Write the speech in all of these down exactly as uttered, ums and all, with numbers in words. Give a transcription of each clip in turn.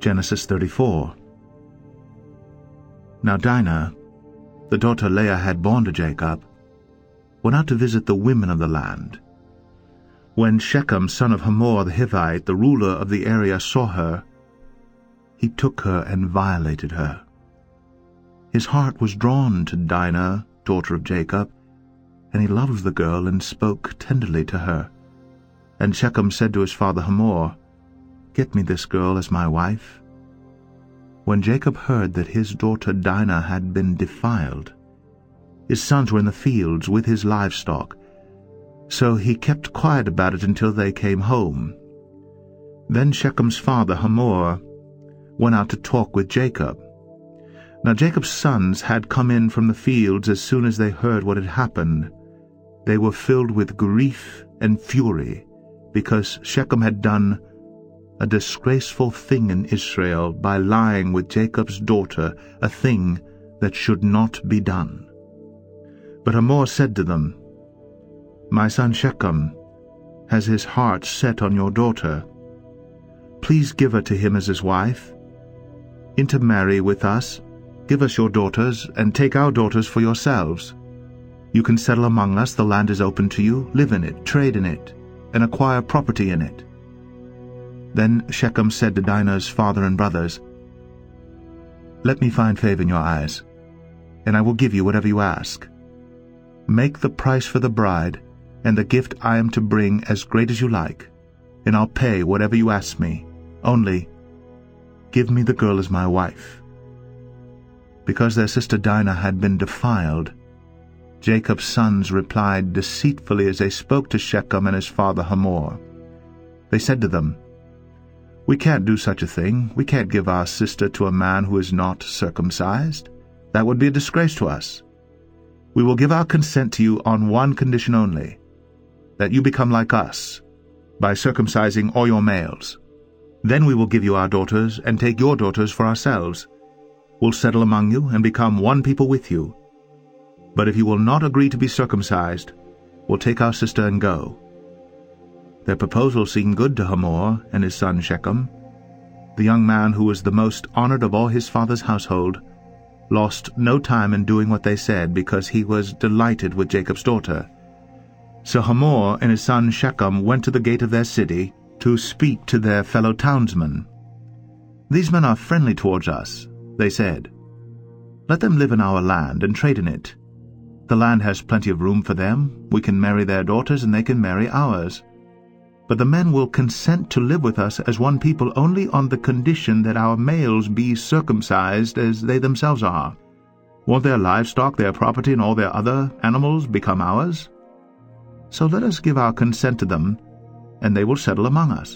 Genesis thirty-four. Now Dinah, the daughter Leah had borne to Jacob, went out to visit the women of the land. When Shechem, son of Hamor the Hivite, the ruler of the area, saw her, he took her and violated her. His heart was drawn to Dinah, daughter of Jacob, and he loved the girl and spoke tenderly to her. And Shechem said to his father Hamor, "Get me this girl as my wife." When Jacob heard that his daughter Dinah had been defiled, his sons were in the fields with his livestock, so he kept quiet about it until they came home. Then Shechem's father Hamor went out to talk with Jacob. Now Jacob's sons had come in from the fields as soon as they heard what had happened. They were filled with grief and fury, because Shechem had done a disgraceful thing in Israel by lying with Jacob's daughter, a thing that should not be done. But Hamor said to them, "My son Shechem has his heart set on your daughter. Please give her to him as his wife. Intermarry with us, give us your daughters, and take our daughters for yourselves. You can settle among us, the land is open to you, live in it, trade in it, and acquire property in it." Then Shechem said to Dinah's father and brothers, "Let me find favor in your eyes, and I will give you whatever you ask. Make the price for the bride and the gift I am to bring as great as you like, and I'll pay whatever you ask me. Only give me the girl as my wife." Because their sister Dinah had been defiled, Jacob's sons replied deceitfully as they spoke to Shechem and his father Hamor. They said to them, "We can't do such a thing. We can't give our sister to a man who is not circumcised. That would be a disgrace to us. We will give our consent to you on one condition only, that you become like us, by circumcising all your males. Then we will give you our daughters and take your daughters for ourselves. We'll settle among you and become one people with you. But if you will not agree to be circumcised, we'll take our sister and go." Their proposal seemed good to Hamor and his son Shechem. The young man, who was the most honored of all his father's household, lost no time in doing what they said, because he was delighted with Jacob's daughter. So Hamor and his son Shechem went to the gate of their city to speak to their fellow townsmen. "These men are friendly towards us," they said. "Let them live in our land and trade in it. The land has plenty of room for them. We can marry their daughters and they can marry ours. But the men will consent to live with us as one people only on the condition that our males be circumcised as they themselves are. Won't their livestock, their property, and all their other animals become ours? So let us give our consent to them, and they will settle among us."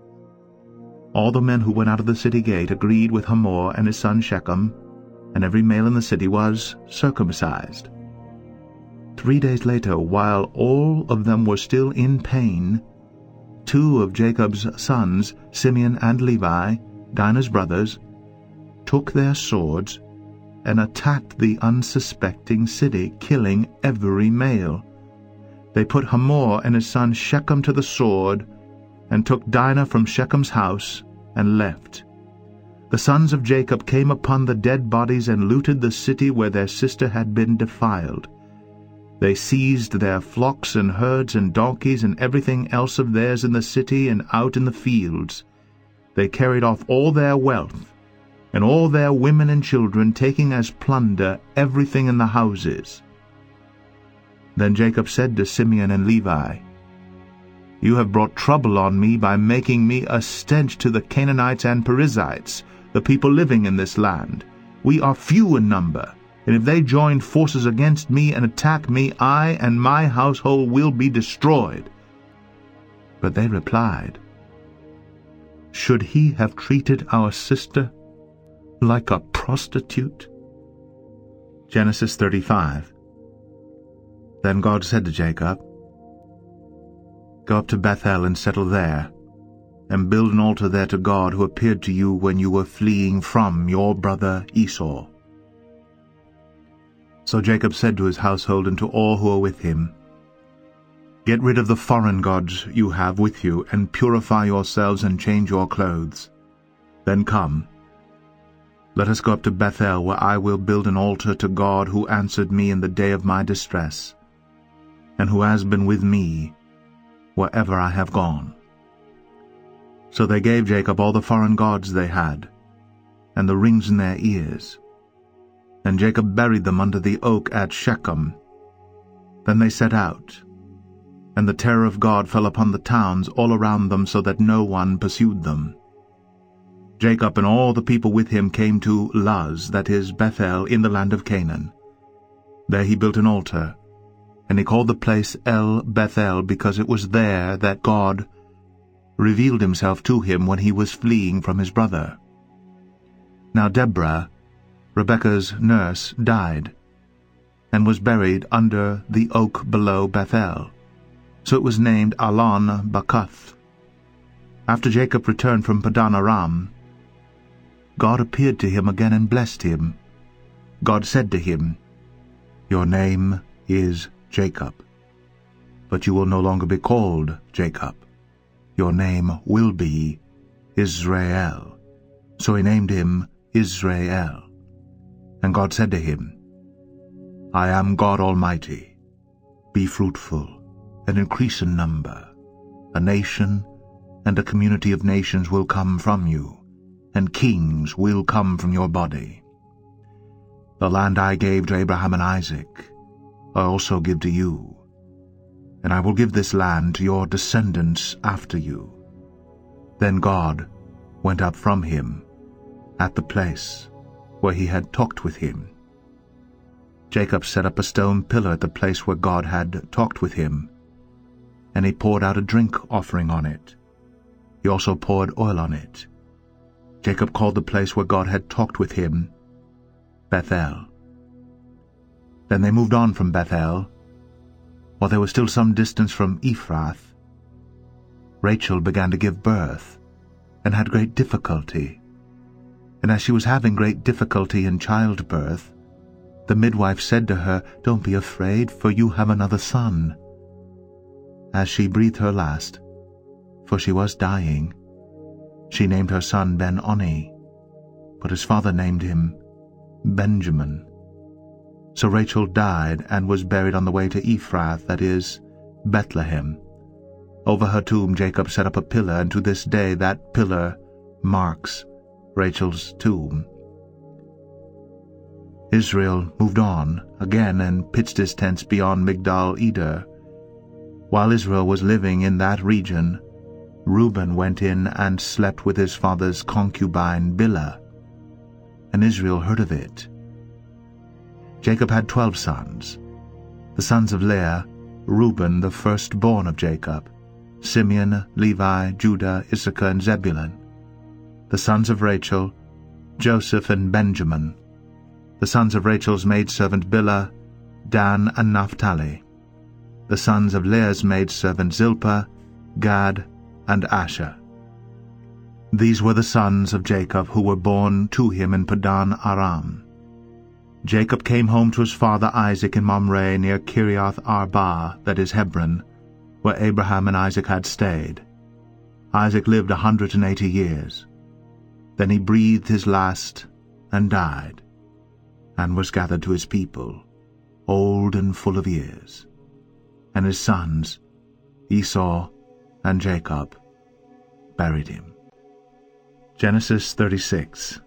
All the men who went out of the city gate agreed with Hamor and his son Shechem, and every male in the city was circumcised. Three days later, while all of them were still in pain, two of Jacob's sons, Simeon and Levi, Dinah's brothers, took their swords and attacked the unsuspecting city, killing every male. They put Hamor and his son Shechem to the sword, and took Dinah from Shechem's house and left. The sons of Jacob came upon the dead bodies and looted the city where their sister had been defiled. They seized their flocks and herds and donkeys and everything else of theirs in the city and out in the fields. They carried off all their wealth, and all their women and children, taking as plunder everything in the houses. Then Jacob said to Simeon and Levi, "You have brought trouble on me by making me a stench to the Canaanites and Perizzites, the people living in this land. We are few in number, and if they join forces against me and attack me, I and my household will be destroyed." But they replied, "Should he have treated our sister like a prostitute?" Genesis thirty-five. Then God said to Jacob, "Go up to Bethel and settle there, and build an altar there to God, who appeared to you when you were fleeing from your brother Esau." So Jacob said to his household and to all who were with him, "Get rid of the foreign gods you have with you, and purify yourselves and change your clothes. Then come, let us go up to Bethel, where I will build an altar to God, who answered me in the day of my distress, and who has been with me wherever I have gone." So they gave Jacob all the foreign gods they had, and the rings in their ears. And Jacob buried them under the oak at Shechem. Then they set out, and the terror of God fell upon the towns all around them, so that no one pursued them. Jacob and all the people with him came to Luz, that is, Bethel, in the land of Canaan. There he built an altar, and he called the place El Bethel, because it was there that God revealed himself to him when he was fleeing from his brother. Now Deborah, Rebekah's nurse, died, and was buried under the oak below Bethel. So it was named Allon Bacuth. After Jacob returned from Padan Aram, God appeared to him again and blessed him. God said to him, "Your name is Jacob, but you will no longer be called Jacob. Your name will be Israel." So he named him Israel. And God said to him, "I am God Almighty. Be fruitful and increase in number. A nation and a community of nations will come from you, and kings will come from your body. The land I gave to Abraham and Isaac I also give to you, and I will give this land to your descendants after you." Then God went up from him at the place where he had talked with him. Jacob set up a stone pillar at the place where God had talked with him, and he poured out a drink offering on it. He also poured oil on it. Jacob called the place where God had talked with him Bethel. Then they moved on from Bethel. While they were still some distance from Ephrath, Rachel began to give birth, and had great difficulty. And as she was having great difficulty in childbirth, the midwife said to her, "Don't be afraid, for you have another son." As she breathed her last, for she was dying, she named her son Ben-Oni, but his father named him Benjamin. So Rachel died and was buried on the way to Ephrath, that is, Bethlehem. Over her tomb Jacob set up a pillar, and to this day that pillar marks Rachel's tomb. Israel moved on again and pitched his tents beyond Migdal-eder. While Israel was living in that region, Reuben went in and slept with his father's concubine Bilhah, and Israel heard of it. Jacob had twelve sons. The sons of Leah, Reuben the firstborn of Jacob, Simeon, Levi, Judah, Issachar, and Zebulun. The sons of Rachel, Joseph and Benjamin. The sons of Rachel's maidservant Bilhah, Dan and Naphtali. The sons of Leah's maidservant Zilpah, Gad, and Asher. These were the sons of Jacob who were born to him in Padan Aram. Jacob came home to his father Isaac in Mamre near Kiriath Arba, that is Hebron, where Abraham and Isaac had stayed. Isaac lived a hundred and eighty years. Then he breathed his last and died, and was gathered to his people, old and full of years. And his sons, Esau and Jacob, buried him. Genesis thirty-six.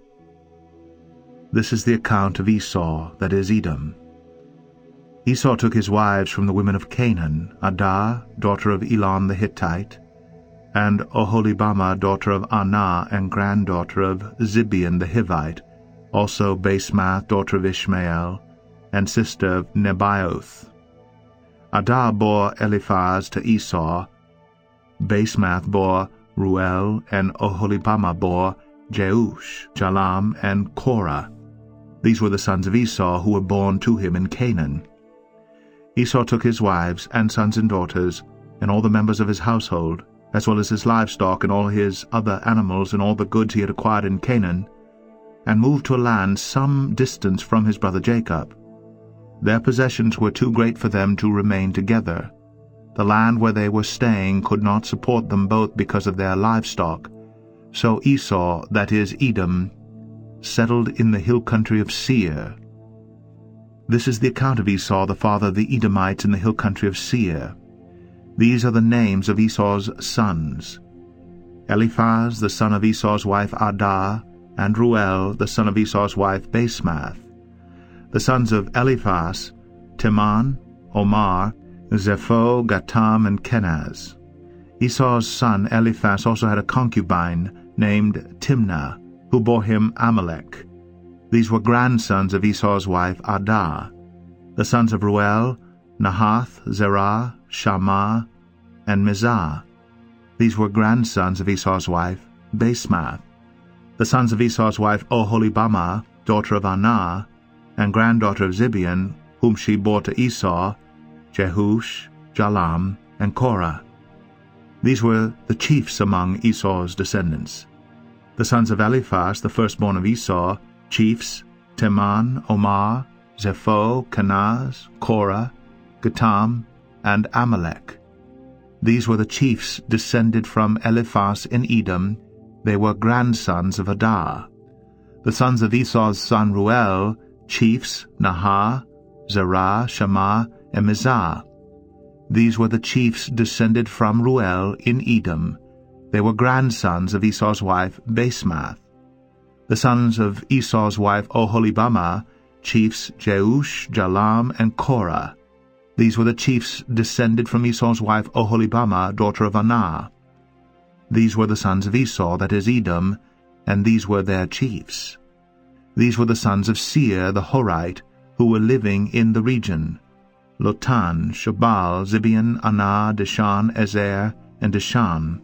This is the account of Esau, that is Edom. Esau took his wives from the women of Canaan, Adah, daughter of Elon the Hittite, and Oholibamah, daughter of Anah, and granddaughter of Zibeon the Hivite, also Basemath, daughter of Ishmael, and sister of Nebaioth. Adah bore Eliphaz to Esau, Basemath bore Ruel, and Oholibamah bore Jeush, Jalam, and Korah. These were the sons of Esau who were born to him in Canaan. Esau took his wives and sons and daughters, and all the members of his household, as well as his livestock and all his other animals and all the goods he had acquired in Canaan, and moved to a land some distance from his brother Jacob. Their possessions were too great for them to remain together. The land where they were staying could not support them both because of their livestock, So Esau, that is Edom, settled in the hill country of Seir. This is the account of Esau, the father of the Edomites in the hill country of Seir. These are the names of Esau's sons: Eliphaz, the son of Esau's wife Adah, and Ruel, the son of Esau's wife Basemath. The sons of Eliphaz: Teman, Omar, Zepho, Gatam, and Kenaz. Esau's son Eliphaz also had a concubine named Timnah, who bore him Amalek. These were grandsons of Esau's wife Adah. The sons of Ruel: Nahath, Zerah, Shammah, and Mizah. These were grandsons of Esau's wife Basemath. The sons of Esau's wife Oholibamah, daughter of Anah, and granddaughter of Zibeon, whom she bore to Esau: Jehush, Jalam, and Korah. These were the chiefs among Esau's descendants. The sons of Eliphaz, the firstborn of Esau, chiefs: Teman, Omar, Zepho, Kenaz, Korah, Gatam, and Amalek. These were the chiefs descended from Eliphaz in Edom. They were grandsons of Adah. The sons of Esau's son Ruel, chiefs: Nahah, Zerah, Shammah, and Mizah. These were the chiefs descended from Ruel in Edom. They were grandsons of Esau's wife Basemath. The sons of Esau's wife Oholibamah, chiefs: Jeush, Jalam, and Korah. These were the chiefs descended from Esau's wife Oholibamah, daughter of Anah. These were the sons of Esau, that is Edom, and these were their chiefs. These were the sons of Seir the Horite, who were living in the region: Lotan, Shobal, Zibeon, Anah, Dishan, Ezer, and Dishan.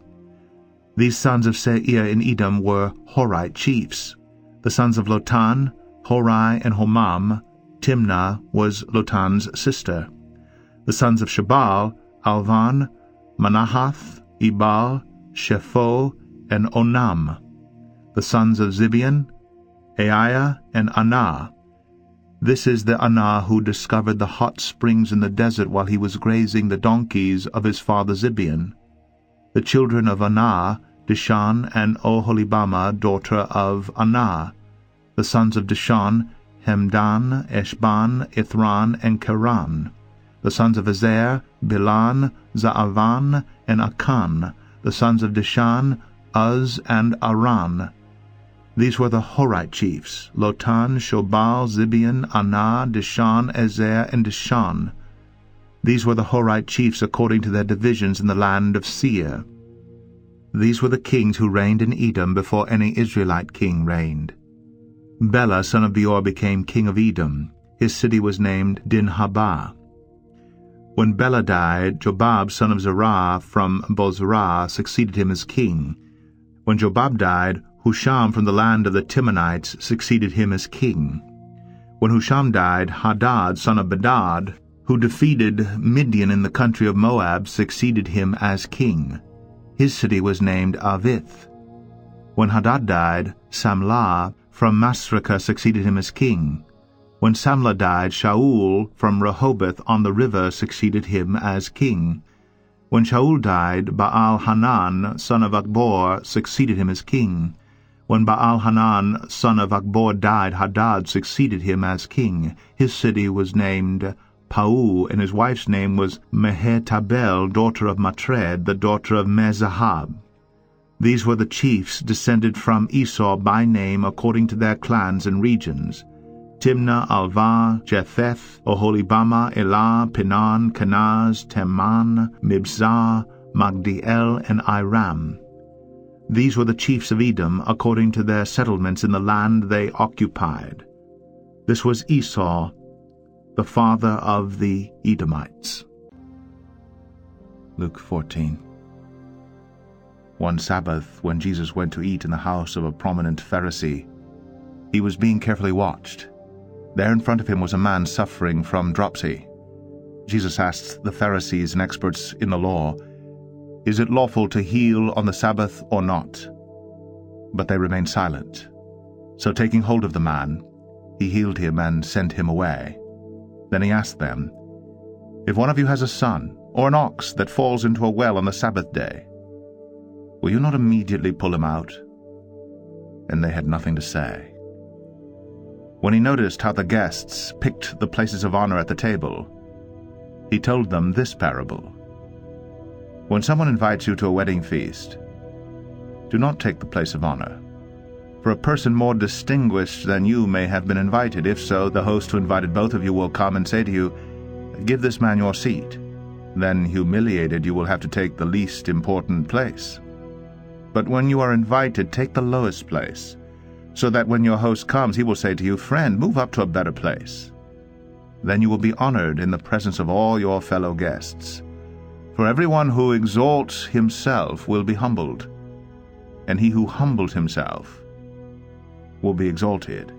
These sons of Seir in Edom were Horite chiefs. The sons of Lotan: Hori and Homam. Timnah was Lotan's sister. The sons of Shobal: Alvan, Manahath, Ebal, Shepho, and Onam. The sons of Zibeon: Aiah and Anah. This is the Anah who discovered the hot springs in the desert while he was grazing the donkeys of his father Zibeon. The children of Anah: Dishan and Oholibamah, daughter of Anah. The sons of Dishan: Hemdan, Eshban, Ithran, and Keran. The sons of Ezer: Bilan, Zaavan, and Akan. The sons of Dishan: Uz and Aran. These were the Horite chiefs: Lotan, Shobal, Zibeon, Anah, Dishan, Ezer, and Dishan. These were the Horite chiefs according to their divisions in the land of Seir. These were the kings who reigned in Edom before any Israelite king reigned. Bela, son of Beor, became king of Edom. His city was named Dinhabah. When Bela died, Jobab, son of Zerah from Bozrah, succeeded him as king. When Jobab died, Husham from the land of the Timonites succeeded him as king. When Husham died, Hadad, son of Bedad, who defeated Midian in the country of Moab, succeeded him as king. His city was named Avith. When Hadad died, Samlah from Masrekah succeeded him as king. When Samlah died, Shaul from Rehoboth on the river succeeded him as king. When Shaul died, Baal-Hanan, son of Akbor, succeeded him as king. When Baal-Hanan, son of Akbor, died, Hadad succeeded him as king. His city was named Pau, and his wife's name was Mehetabel, daughter of Matred, the daughter of Mezahab. These were the chiefs descended from Esau by name according to their clans and regions: Timnah, Alvah, Jetheth, Oholibamah, Elah, Pinan, Kenaz, Teman, Mibzah, Magdiel, and Iram. These were the chiefs of Edom according to their settlements in the land they occupied. This was Esau, the father of the Edomites. Luke fourteen. One Sabbath, when Jesus went to eat in the house of a prominent Pharisee, he was being carefully watched. There in front of him was a man suffering from dropsy. Jesus asked the Pharisees and experts in the law, "Is it lawful to heal on the Sabbath or not?" But they remained silent. So taking hold of the man, he healed him and sent him away. Then he asked them, "If one of you has a son or an ox that falls into a well on the Sabbath day, will you not immediately pull him out and they had nothing to say. When he noticed how the guests picked the places of honor at the table, he told them this parable. When someone invites you to a wedding feast, do not take the place of honor, for a person more distinguished than you may have been invited. If so, the host who invited both of you will come and say to you, "Give this man your seat." Then, humiliated, you will have to take the least important place. But when you are invited, take the lowest place, so that when your host comes, he will say to you, "Friend, move up to a better place." Then you will be honored in the presence of all your fellow guests. For everyone who exalts himself will be humbled, and he who humbles himself will be exalted.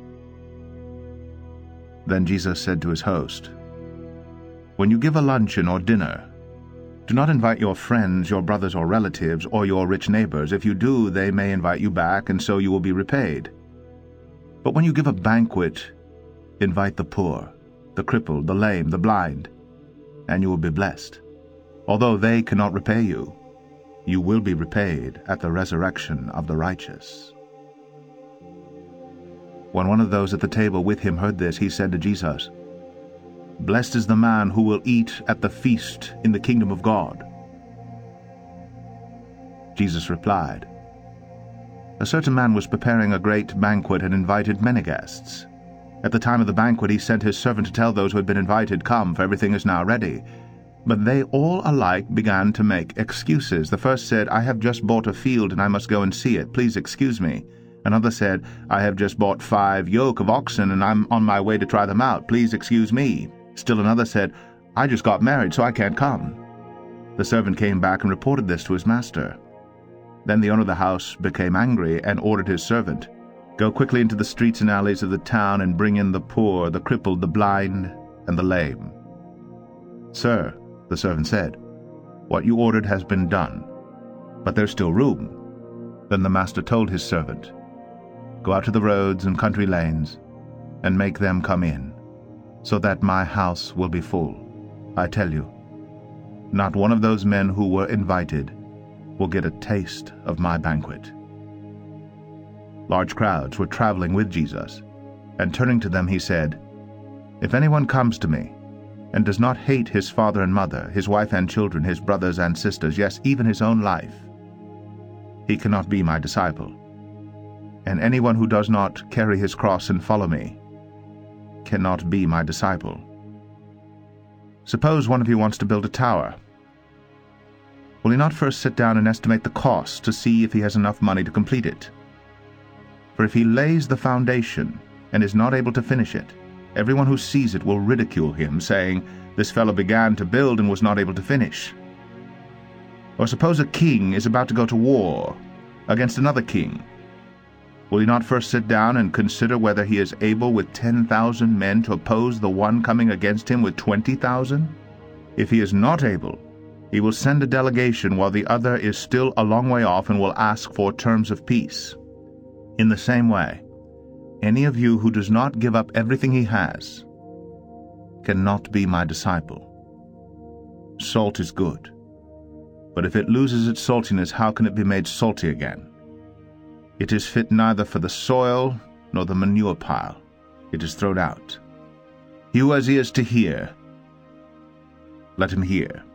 Then Jesus said to his host, "When you give a luncheon or dinner, do not invite your friends, your brothers or relatives, or your rich neighbors. If you do, they may invite you back, and so you will be repaid. But when you give a banquet, invite the poor, the crippled, the lame, the blind, and you will be blessed. Although they cannot repay you, you will be repaid at the resurrection of the righteous." When one of those at the table with him heard this, he said to Jesus, "Blessed is the man who will eat at the feast in the kingdom of God." Jesus replied, "A certain man was preparing a great banquet and invited many guests. At the time of the banquet he sent his servant to tell those who had been invited, 'Come, for everything is now ready.' But they all alike began to make excuses. The first said, 'I have just bought a field and I must go and see it. Please excuse me.' Another said, 'I have just bought five yoke of oxen and I'm on my way to try them out. Please excuse me.' Still another said, 'I just got married, so I can't come.' The servant came back and reported this to his master. Then the owner of the house became angry and ordered his servant, 'Go quickly into the streets and alleys of the town and bring in the poor, the crippled, the blind, and the lame.' 'Sir,' the servant said, 'what you ordered has been done, but there's still room.' Then the master told his servant, 'Go out to the roads and country lanes, and make them come in, so that my house will be full. I tell you, not one of those men who were invited will get a taste of my banquet.'" Large crowds were traveling with Jesus, and turning to them he said, "If anyone comes to me and does not hate his father and mother, his wife and children, his brothers and sisters, yes, even his own life, he cannot be my disciple. And anyone who does not carry his cross and follow me cannot be my disciple. Suppose one of you wants to build a tower. Will he not first sit down and estimate the cost to see if he has enough money to complete it? For if he lays the foundation and is not able to finish it, everyone who sees it will ridicule him, saying, 'This fellow began to build and was not able to finish.' Or suppose a king is about to go to war against another king. Will he not first sit down and consider whether he is able with ten thousand men to oppose the one coming against him with twenty thousand? If he is not able, he will send a delegation while the other is still a long way off and will ask for terms of peace. In the same way, any of you who does not give up everything he has cannot be my disciple. Salt is good, but if it loses its saltiness, how can it be made salty again? It is fit neither for the soil nor the manure pile. It is thrown out. He who has ears to hear, let him hear."